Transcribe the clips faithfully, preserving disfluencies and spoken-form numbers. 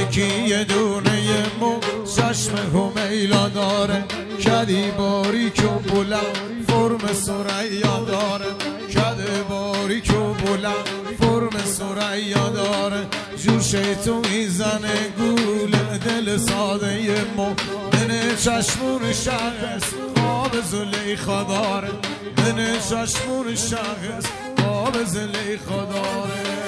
یکی یه دونه مو چشم همیلا داره کدی باریک و بلند فرم ثریا داره کدی باریک و بلند فرم ثریا داره جوشه تو میزنه گول دل ساده مؤمن چشمون شخص آب زلیخا داره من چشمون شخص آب زلیخا داره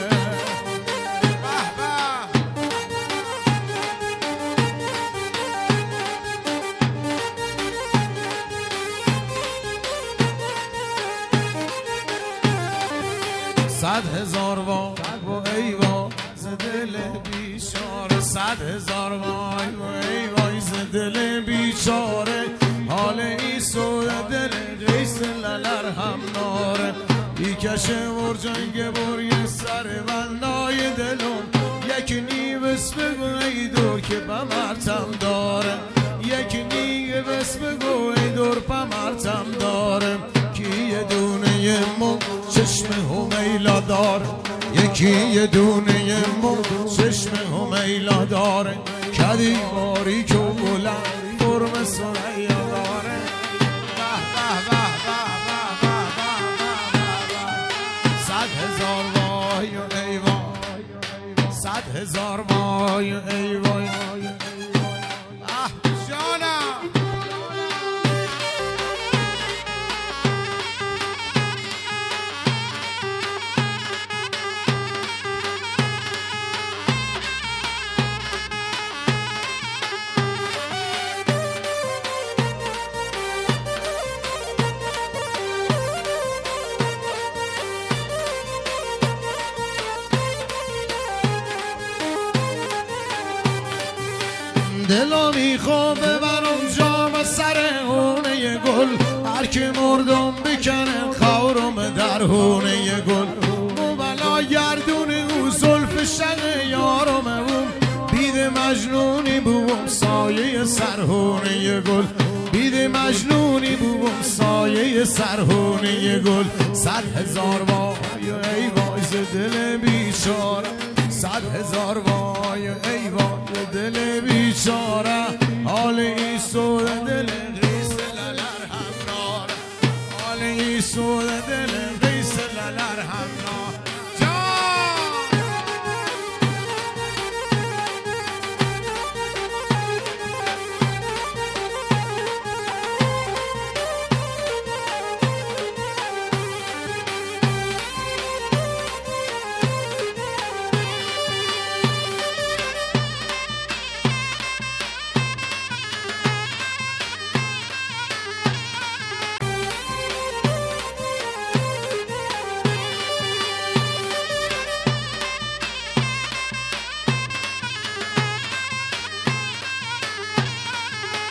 صد هزار وای و ای وای ز دل بیچاره صد هزار وای و ای وای ز دل بیچاره حال ای سود دل قیس للر هم ناره ای کشه ور جنگ بری سر بندای دلم یکی نیوس بگو ای دور که بمرتم داره یکی نیوس بگو ای دور بمرتم داره کی یه دونه مو چشم همیلا داره یکی یه دونه مو چشم همیلا داره کدی باریک و بلند فرم ثریا داره صد هزار وای و ای وای صد هزار وای و ای وای دلا میخوام ببرم جام سر هونه گل هر که مردم بکنه خورم در هونه گل مولا گردون او زلف شق یارم اون بید مجنونی بوم سایه سرهونه گل بید مجنونی بوم سایه سرهونه گل صد هزار وای ای وای ز دل بیچاره صد هزار وای ای وای دل بیچاره حال ای سود دل قیس للر هم ناره حال ای سود دل